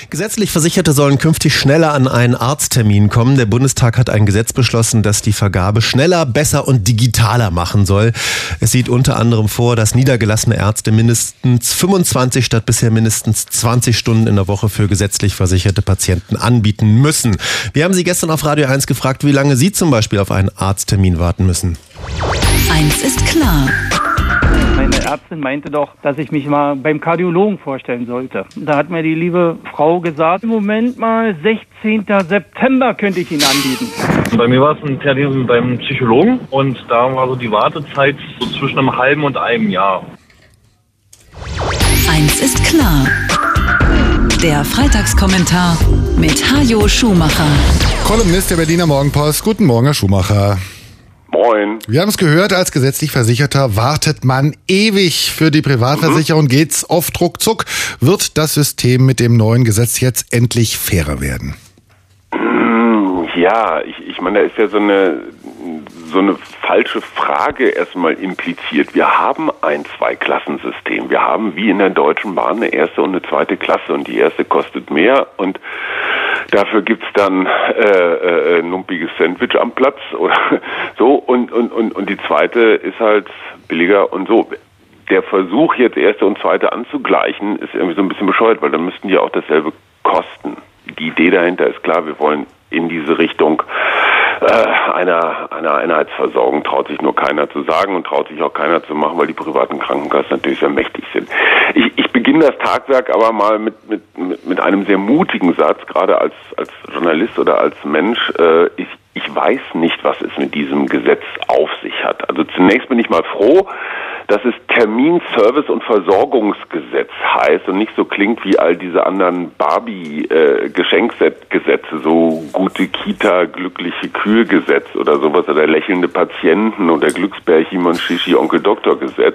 Gesetzlich Versicherte sollen künftig schneller an einen Arzttermin kommen. Der Bundestag hat ein Gesetz beschlossen, das die Vergabe schneller, besser und digitaler machen soll. Es sieht unter anderem vor, dass niedergelassene Ärzte mindestens 25 statt bisher mindestens 20 Stunden in der Woche für gesetzlich versicherte Patienten anbieten müssen. Wir haben Sie gestern auf Radio 1 gefragt, wie lange Sie zum Beispiel auf einen Arzttermin warten müssen. Eins ist klar. Meine Ärztin meinte doch, dass ich mich mal beim Kardiologen vorstellen sollte. Da hat mir die liebe Frau gesagt, im Moment mal 16. September könnte ich ihn anbieten. Bei mir war es ein Termin beim Psychologen und da war so die Wartezeit so zwischen einem halben und einem Jahr. Eins ist klar. Der Freitagskommentar mit Hajo Schumacher. Kolumnist der Berliner Morgenpost. Guten Morgen, Herr Schumacher. Moin. Wir haben es gehört, als gesetzlich Versicherter wartet man ewig. Für die Privatversicherung geht's oft ruckzuck. Wird das System mit dem neuen Gesetz jetzt endlich fairer werden? Ja, ich meine, da ist ja so eine falsche Frage erstmal impliziert. Wir haben ein Zweiklassensystem. Wir haben wie in der Deutschen Bahn eine erste und eine zweite Klasse und die erste kostet mehr und dafür gibt's dann ein lumpiges Sandwich am Platz oder so und die zweite ist halt billiger und so. Der Versuch, jetzt erste und zweite anzugleichen, ist irgendwie so ein bisschen bescheuert, weil dann müssten die auch dasselbe kosten. Die Idee dahinter ist klar, wir wollen in diese Richtung einer Einheitsversorgung, traut sich nur keiner zu sagen und traut sich auch keiner zu machen, weil die privaten Krankenkassen natürlich sehr mächtig sind. Ich beginne das Tagwerk aber mal mit einem sehr mutigen Satz, gerade als Journalist oder als Mensch. Ich weiß nicht, was es mit diesem Gesetz auf sich hat. Also zunächst bin ich mal froh, dass es Termin-, Service- und Versorgungsgesetz heißt und nicht so klingt wie all diese anderen Barbie-Geschenkgesetze, so gute Kita, glückliche Kühe-Gesetz oder sowas oder lächelnde Patienten oder Glücksbärchen und Shishi-Onkel-Doktor-Gesetz.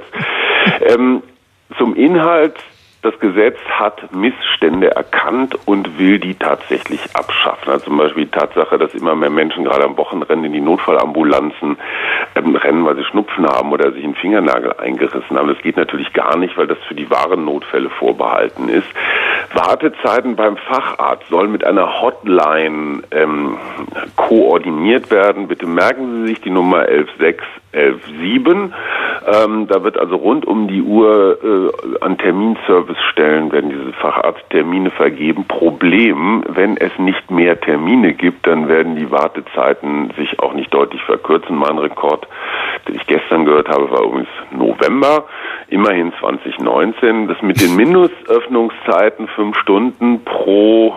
Zum Inhalt: Das Gesetz hat Missstände erkannt und will die tatsächlich abschaffen. Also zum Beispiel die Tatsache, dass immer mehr Menschen gerade am Wochenende in die Notfallambulanzen rennen, weil sie Schnupfen haben oder sich einen Fingernagel eingerissen haben. Das geht natürlich gar nicht, weil das für die wahren Notfälle vorbehalten ist. Wartezeiten beim Facharzt sollen mit einer Hotline koordiniert werden. Bitte merken Sie sich die Nummer 116117. Da wird also rund um die Uhr an Terminservicestellen werden diese Facharzttermine vergeben. Problem, wenn es nicht mehr Termine gibt, dann werden die Wartezeiten sich auch nicht deutlich verkürzen. Mein Rekord, den ich gestern gehört habe, war übrigens November, immerhin 2019. Das mit den Mindestöffnungszeiten 5 Stunden pro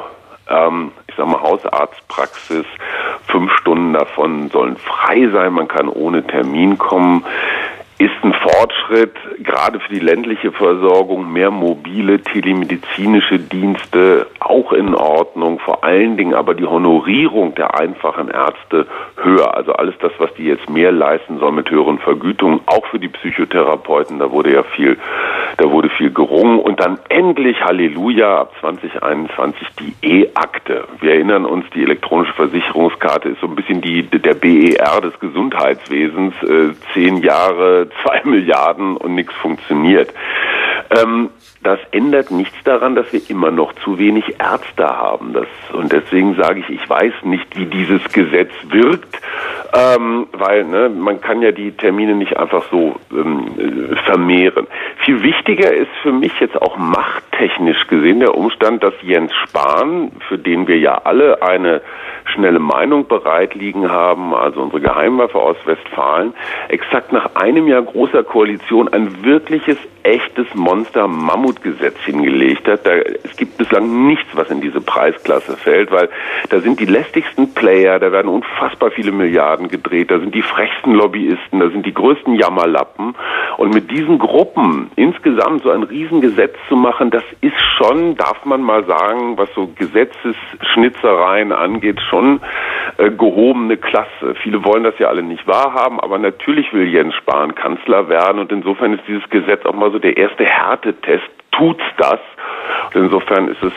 Hausarztpraxis, 5 Stunden davon sollen frei sein, man kann ohne Termin kommen, ist ein Fortschritt, gerade für die ländliche Versorgung, mehr mobile telemedizinische Dienste, auch in Ordnung, vor allen Dingen aber die Honorierung der einfachen Ärzte höher, also alles das, was die jetzt mehr leisten sollen mit höheren Vergütungen, auch für die Psychotherapeuten, da wurde viel gerungen und dann endlich, Halleluja, ab 2021 die E-Akte. Wir erinnern uns, die elektronische Versicherungskarte ist so ein bisschen der BER des Gesundheitswesens, 10 Jahre, 2 Milliarden und nichts funktioniert. Das ändert nichts daran, dass wir immer noch zu wenig Ärzte haben. Und deswegen sage ich weiß nicht, wie dieses Gesetz wirkt, weil man kann ja die Termine nicht einfach so vermehren. Viel wichtiger ist für mich jetzt auch machttechnisch gesehen der Umstand, dass Jens Spahn, für den wir ja alle eine schnelle Meinung bereit liegen haben, also unsere Geheimwaffe aus Westfalen, exakt nach einem Jahr großer Koalition ein wirkliches, echtes Monster-Mammutgesetz hingelegt hat. Es gibt bislang nichts, was in diese Preisklasse fällt, weil da sind die lästigsten Player, da werden unfassbar viele Milliarden gedreht, da sind die frechsten Lobbyisten, da sind die größten Jammerlappen und mit diesen Gruppen insgesamt so ein Riesengesetz zu machen, das ist schon, darf man mal sagen, was so Gesetzesschnitzereien angeht, schon gehobene Klasse. Viele wollen das ja alle nicht wahrhaben, aber natürlich will Jens Spahn Kanzler werden und insofern ist dieses Gesetz auch mal so der erste Härtetest. Tut's das? Und insofern ist es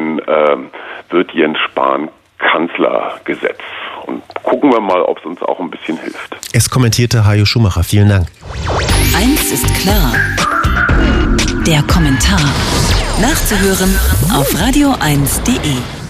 wird Jens Spahn Kanzlergesetz. Und gucken wir mal, ob es uns auch ein bisschen hilft. Es kommentierte Hajo Schumacher. Vielen Dank. Eins ist klar. Der Kommentar. Nachzuhören auf radio1.de.